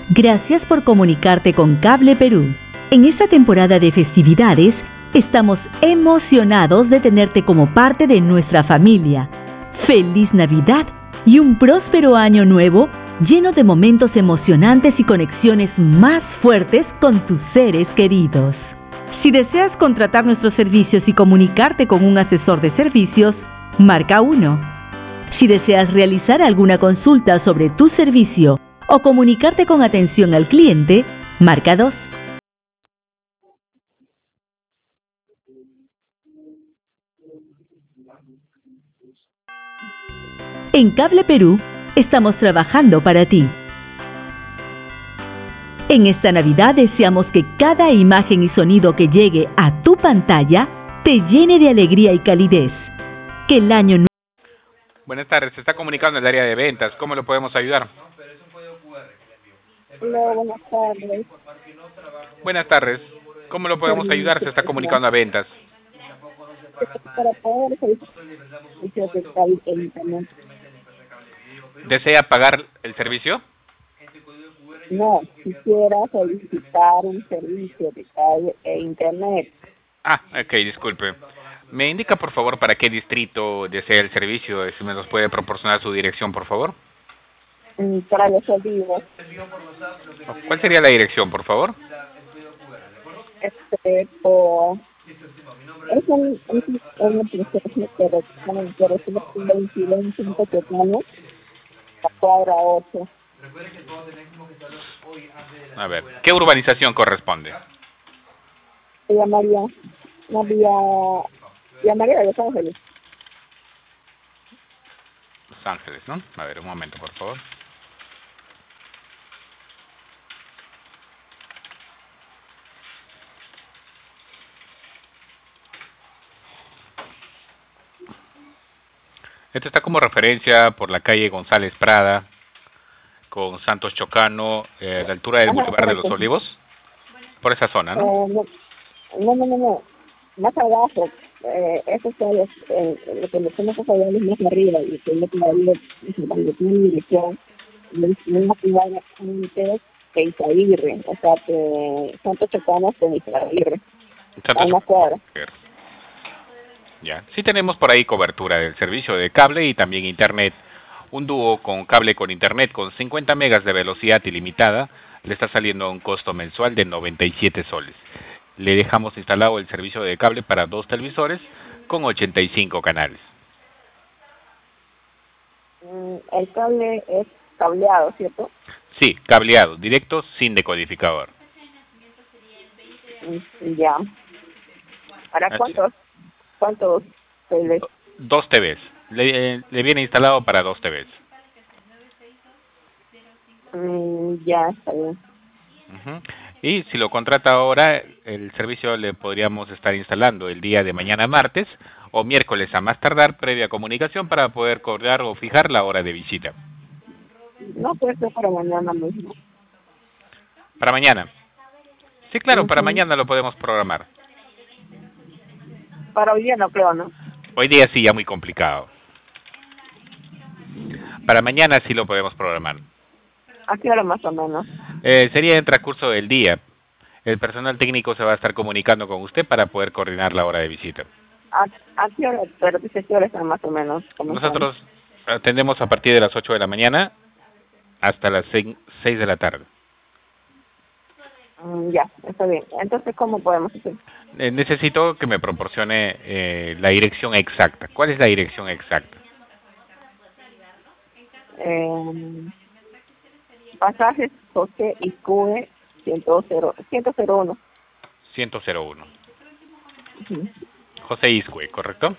Gracias por comunicarte con Cable Perú. En esta temporada de festividades, estamos emocionados de tenerte como parte de nuestra familia. ¡Feliz Navidad y un próspero año nuevo lleno de momentos emocionantes y conexiones más fuertes con tus seres queridos! Si deseas contratar nuestros servicios y comunicarte con un asesor de servicios, marca 1. Si deseas realizar alguna consulta sobre tu servicio o comunicarte con atención al cliente, marca 2. En Cable Perú, estamos trabajando para ti. En esta Navidad deseamos que cada imagen y sonido que llegue a tu pantalla te llene de alegría y calidez. Que el año nuevo... Buenas tardes, se está comunicando el área de ventas. ¿Cómo le podemos ayudar? Hola, buenas tardes. Buenas tardes, ¿cómo lo podemos ayudar? Se está comunicando a ventas. Para poder servicio de cable e internet. ¿Desea pagar el servicio? No, quisiera solicitar un servicio de cable e internet. Ah, ok, disculpe. ¿Me indica, por favor, para qué distrito desea el servicio? Si me nos puede proporcionar su dirección, por favor. Para los olivos. ¿Cuál sería la dirección, por favor? Es un proceso que recibe 25 tocanos, la cuadra 8. A ver, ¿qué urbanización corresponde? Se llamaría de Los Ángeles. Los Ángeles, ¿no? A ver, un momento, por favor. Esto está como referencia por la calle González Prada, con Santos Chocano, la altura del Boulevard de los Olivos, por esa zona, ¿no? No. Más abajo. Eso está lo que me suena allá es más arriba, y que yo todavía tiene mi dirección, una ciudad que Izaguirre, o sea, que Santos Chocano con Izaguirre, a una cuadra. Ya, sí tenemos por ahí cobertura del servicio de cable y también internet. Un dúo con cable con internet con 50 megas de velocidad ilimitada le está saliendo a un costo mensual de 97 soles. Le dejamos instalado el servicio de cable para 2 televisores con 85 canales. El cable es cableado, ¿cierto? Sí, cableado, directo, sin decodificador. Ya. ¿Para cuántos TVs? 2 TVs. Le viene instalado para 2 TVs. Ya, está bien. Y si lo contrata ahora, el servicio le podríamos estar instalando el día de mañana martes o miércoles a más tardar, previa comunicación para poder coordinar o fijar la hora de visita. No puede ser para mañana mismo. ¿Para mañana? Sí, claro, para mañana lo podemos programar. Para hoy día no creo, ¿no? Hoy día sí, ya muy complicado. Para mañana sí lo podemos programar. ¿A qué hora más o menos? Sería en transcurso del día. El personal técnico se va a estar comunicando con usted para poder coordinar la hora de visita. ¿A qué hora? Pero dice qué hora están más o menos. Nosotros atendemos a partir de las 8 de la mañana hasta las 6 de la tarde. Ya, está bien. Entonces, ¿cómo podemos hacer? Necesito que me proporcione la dirección exacta. ¿Cuál es la dirección exacta? Pasajes José Iscue 101. 101. José Iscue, ¿correcto?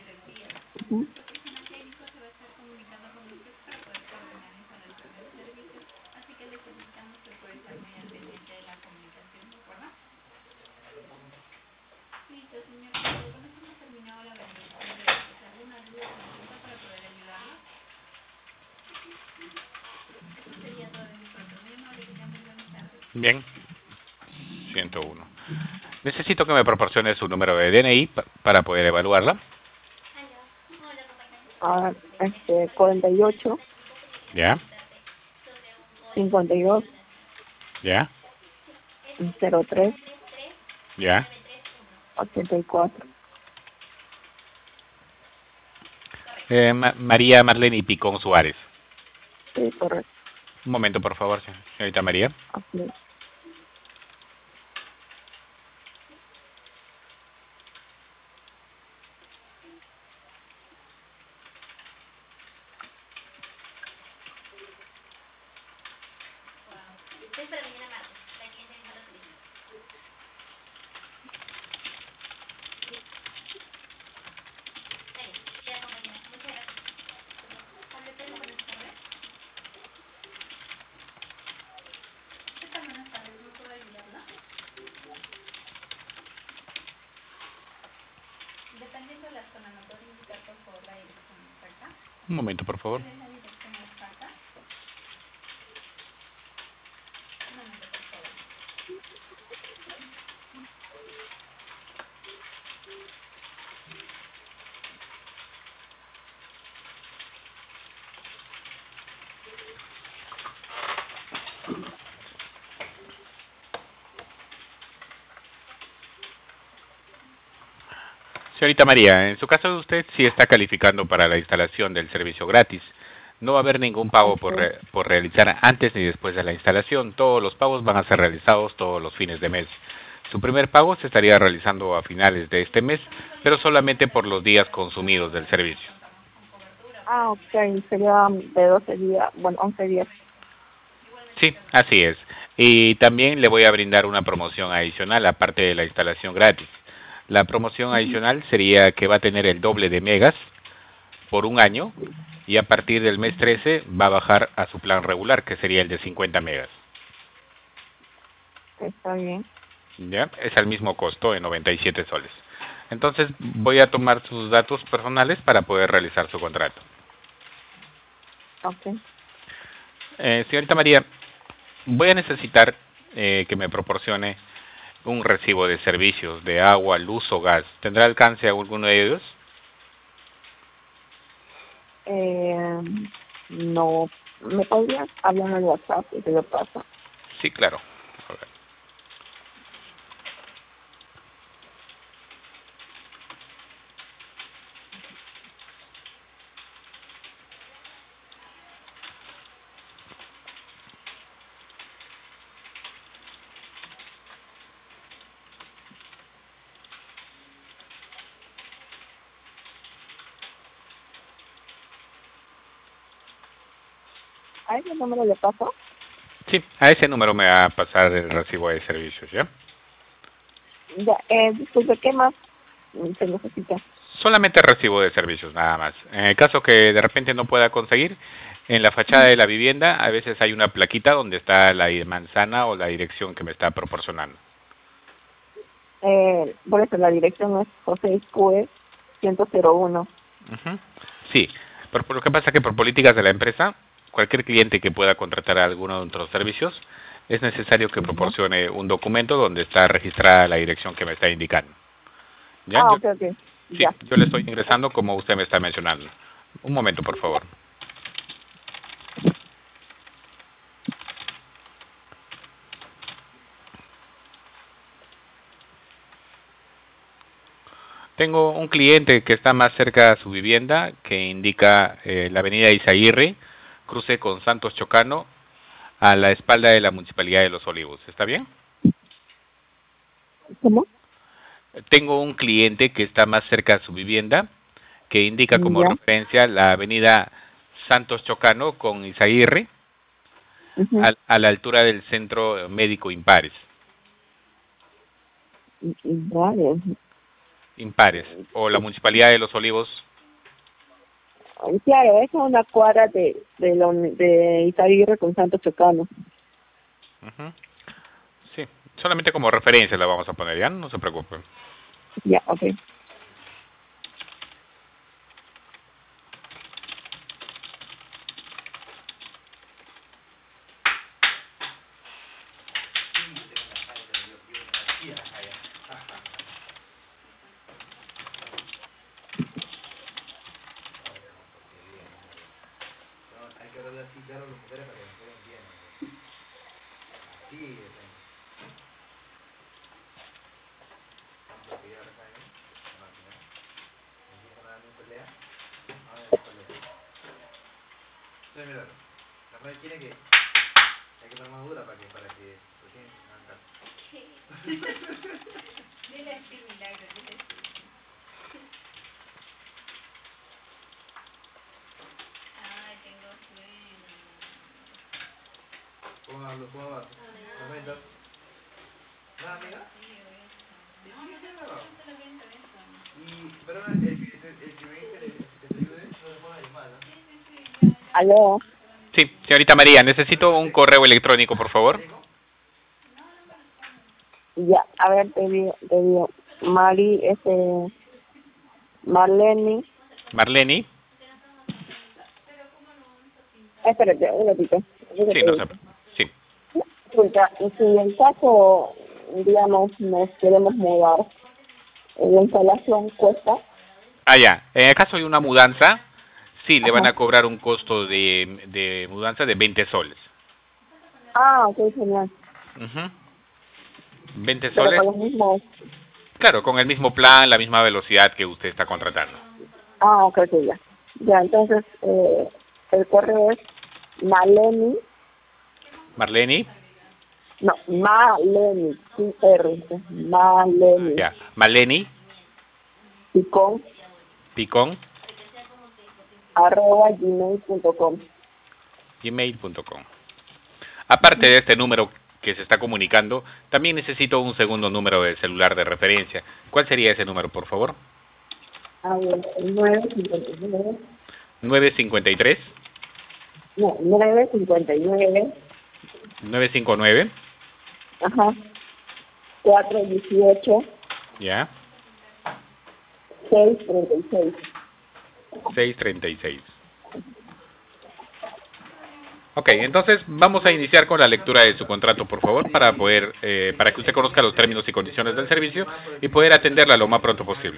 Bien. 101. Necesito que me proporcione su número de DNI para poder evaluarla. 48. Ya. 52. ¿Ya? 03 ¿Ya? 84. María Marlene Picón Suárez. Sí, correcto. Un momento, por favor, señorita María. Así es. Un momento, por favor. Señorita María, en su caso usted sí está calificando para la instalación del servicio gratis. No va a haber ningún pago por realizar antes ni después de la instalación. Todos los pagos van a ser realizados todos los fines de mes. Su primer pago se estaría realizando a finales de este mes, pero solamente por los días consumidos del servicio. Ok, sería de 12 días, bueno, 11 días. Sí, así es. Y también le voy a brindar una promoción adicional, aparte de la instalación gratis. La promoción adicional sería que va a tener el doble de megas por un año y a partir del mes 13 va a bajar a su plan regular, que sería el de 50 megas. Está bien. ¿Ya? Es al mismo costo de 97 soles. Entonces voy a tomar sus datos personales para poder realizar su contrato. Ok. Señorita María, voy a necesitar que me proporcione un recibo de servicios de agua, luz o gas. ¿Tendrá alcance a alguno de ellos? No, ¿me podrías hablar en el WhatsApp y te lo paso? Sí, claro. A ver. ¿A ese número le paso? Sí, a ese número me va a pasar el recibo de servicios, ¿ya? Ya, disculpe, ¿qué más se necesita? Solamente recibo de servicios, nada más. En el caso que de repente no pueda conseguir, en la fachada de la vivienda a veces hay una plaquita donde está la manzana o la dirección que me está proporcionando. Por eso la dirección es José Escue 101. Ujú. Sí, por lo que pasa que por políticas de la empresa, cualquier cliente que pueda contratar alguno de nuestros servicios, es necesario que Ujú. proporcione un documento donde está registrada la dirección que me está indicando. ¿Ya? Ah, ok, ok. Sí, Ya. yo le estoy ingresando como usted me está mencionando. Un momento, por favor. Tengo un cliente que está más cerca de su vivienda, que indica la avenida Izaguirre, cruce con Santos Chocano, a la espalda de la Municipalidad de Los Olivos. ¿Está bien? ¿Cómo? Tengo un cliente que está más cerca de su vivienda, que indica como Ya. referencia la avenida Santos Chocano con Izaguirre, Ujú. a la altura del Centro Médico Impares. Vale. Impares, o la Municipalidad de Los Olivos. Claro, es una cuadra de Izaguirre con Santo Chocano. Ujú. Sí, solamente como referencia la vamos a poner, ya no se preocupe. Ya, ok. Aló. Sí, señorita María, necesito un correo electrónico, por favor. Ya, a ver, te digo. Marlene. Marleni. Espérate, un ratito. Sí, no sé. Sí. Escucha, y si en caso, digamos, nos queremos mudar, la instalación cuesta. Ah, ya. En el caso de una mudanza, sí, le van Ajá. a cobrar un costo de mudanza de 20 soles. Ah, ok, genial. 20 Pero soles, con los mismos. claro, con el mismo plan, la misma velocidad que usted está contratando. Ah, ok, ok, ya. Ya, entonces, el correo es Maleni. Marleni, No, Maleni, sin R. Maleni. ya. Maleni, Picón, picón, @gmail.com. gmail.com. Aparte de este número que se está comunicando, también necesito un segundo número de celular de referencia. ¿Cuál sería ese número, por favor? A ver, 959. 953 No, 959. 959, Ajá. 418. ya, 636. 636. Ok, entonces vamos a iniciar con la lectura de su contrato, por favor, para para que usted conozca los términos y condiciones del servicio y poder atenderla lo más pronto posible.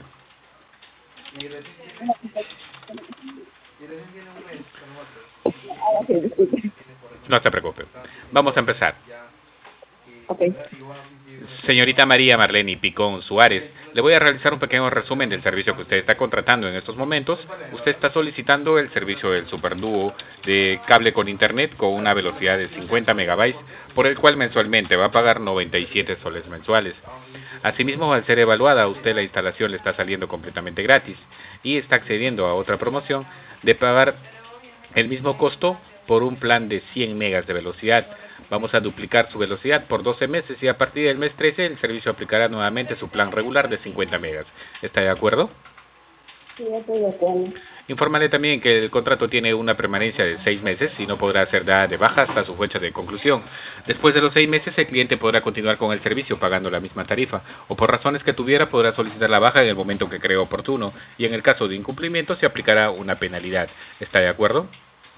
Ah, sí, disculpe. No se preocupe. Vamos a empezar. Ok. Señorita María Marlene Picón Suárez, le voy a realizar un pequeño resumen del servicio que usted está contratando en estos momentos. Usted está solicitando el servicio del Superdúo de cable con internet con una velocidad de 50 megabytes, por el cual mensualmente va a pagar 97 soles mensuales. Asimismo, al ser evaluada, a usted la instalación le está saliendo completamente gratis y está accediendo a otra promoción de pagar el mismo costo por un plan de 100 megas de velocidad. Vamos a duplicar su velocidad por 12 meses y a partir del mes 13 el servicio aplicará nuevamente su plan regular de 50 megas. ¿Está de acuerdo? Sí, estoy de acuerdo. Informarle también que el contrato tiene una permanencia de 6 meses y no podrá ser dada de baja hasta su fecha de conclusión. Después de los 6 meses el cliente podrá continuar con el servicio pagando la misma tarifa o por razones que tuviera podrá solicitar la baja en el momento que cree oportuno y en el caso de incumplimiento se aplicará una penalidad. ¿Está de acuerdo?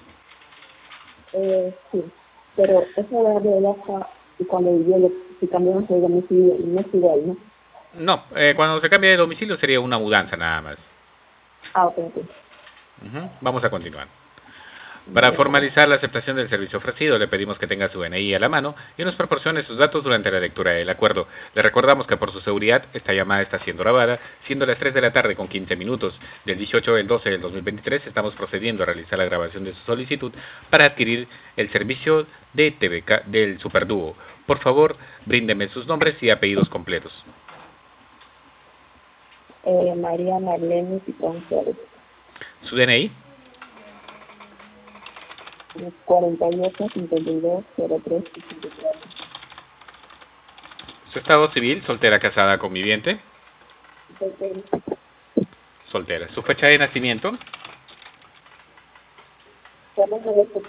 Sí, pero eso de baja y cuando yo si cambiamos de domicilio no es igual, ¿no? No, cuando se cambia de domicilio sería una mudanza nada más. Ah, ok, ok. Vamos a continuar. Para Vale, vale. formalizar la aceptación del servicio ofrecido, le pedimos que tenga su DNI a la mano y nos proporcione sus datos durante la lectura del acuerdo. Le recordamos que por su seguridad, esta llamada está siendo grabada, siendo las 3 de la tarde con 15 minutos del 18 del 12 del 2023. Estamos procediendo a realizar la grabación de su solicitud para adquirir el servicio de TVK del Superdúo. Por favor, bríndeme sus nombres y apellidos completos. María Marlene Picón Suárez. Su DNI, 48 52 03 54. su estado civil, soltera, casada, conviviente, Soltero. soltera. Su fecha de nacimiento, Carlos Roberto.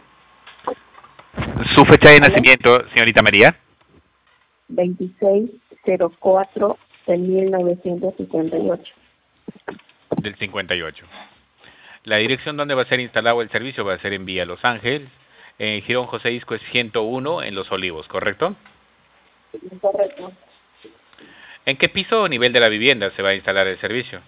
su fecha de ¿Aló? nacimiento, señorita María. 2604 de 1958. Del 58. La dirección donde va a ser instalado el servicio va a ser en Vía Los Ángeles, en Girón José Isco es 101 en Los Olivos, ¿correcto? Correcto. ¿En qué piso o nivel de la vivienda se va a instalar el servicio?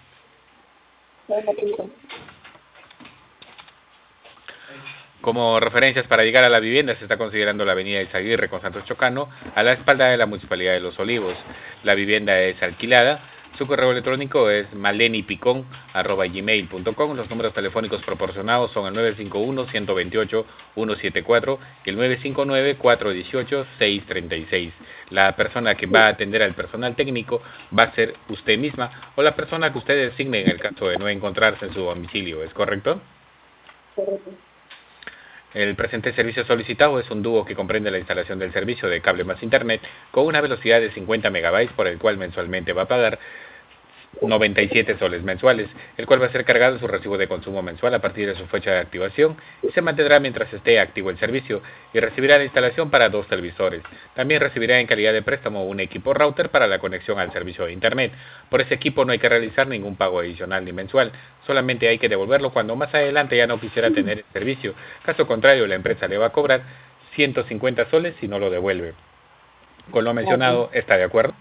Como referencias para llegar a la vivienda se está considerando la avenida Izaguirre con Santos Chocano, a la espalda de la Municipalidad de Los Olivos. La vivienda es alquilada. Su correo electrónico es malenipicon@gmail.com. Los números telefónicos proporcionados son el 951-128-174 y el 959-418-636. La persona que va a atender al personal técnico va a ser usted misma o la persona que usted designe en el caso de no encontrarse en su domicilio. ¿Es correcto? Correcto. El presente servicio solicitado es un dúo que comprende la instalación del servicio de cable más internet con una velocidad de 50 megabytes por el cual mensualmente va a pagar 97 soles mensuales, el cual va a ser cargado en su recibo de consumo mensual a partir de su fecha de activación y se mantendrá mientras esté activo el servicio y recibirá la instalación para 2 televisores. También recibirá en calidad de préstamo un equipo router para la conexión al servicio de internet. Por ese equipo no hay que realizar ningún pago adicional ni mensual, solamente hay que devolverlo cuando más adelante ya no quisiera tener el servicio. Caso contrario, la empresa le va a cobrar 150 soles si no lo devuelve. Con lo mencionado, ¿está de acuerdo?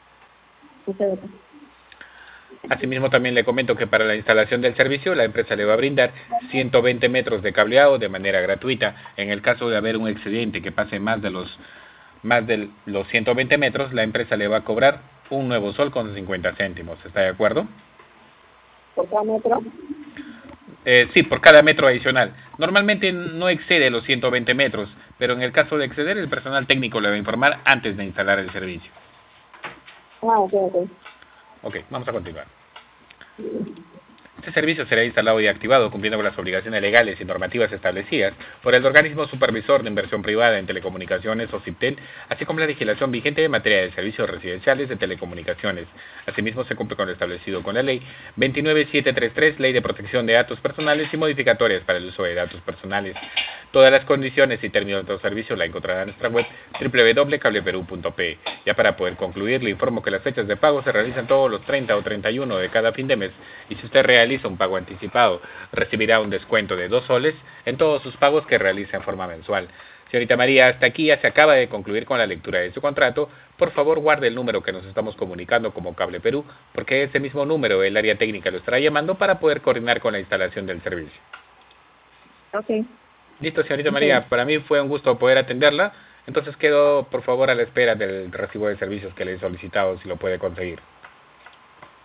Asimismo, también le comento que para la instalación del servicio, la empresa le va a brindar 120 metros de cableado de manera gratuita. En el caso de haber un excedente que pase más de los 120 metros, la empresa le va a cobrar un nuevo sol con 50 céntimos. ¿Está de acuerdo? ¿Por cada metro? Sí, por cada metro adicional. Normalmente no excede los 120 metros, pero en el caso de exceder, el personal técnico le va a informar antes de instalar el servicio. Ok. Ok, vamos a continuar. Este servicio será instalado y activado cumpliendo con las obligaciones legales y normativas establecidas por el Organismo Supervisor de Inversión Privada en Telecomunicaciones, OSIPTEL, así como la legislación vigente en materia de servicios residenciales de telecomunicaciones. Asimismo, se cumple con lo establecido con la Ley 29733, Ley de Protección de Datos Personales y modificatorias para el uso de datos personales. Todas las condiciones y términos de los servicios la encontrará en nuestra web www.cableperu.pe. Ya para poder concluir, le informo que las fechas de pago se realizan todos los 30 o 31 de cada fin de mes y si usted realiza un pago anticipado, recibirá un descuento de 2 soles en todos sus pagos que realiza en forma mensual. Señorita María, hasta aquí ya se acaba de concluir con la lectura de su contrato. Por favor, guarde el número que nos estamos comunicando como Cable Perú, porque ese mismo número el área técnica lo estará llamando para poder coordinar con la instalación del servicio. Ok. Listo, señorita María, para mí fue un gusto poder atenderla. Entonces quedo, por favor, a la espera del recibo de servicios que le he solicitado, si lo puede conseguir.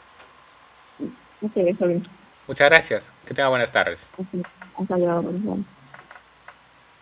Ok, está bien. Muchas gracias. Que tenga buenas tardes. Hasta luego.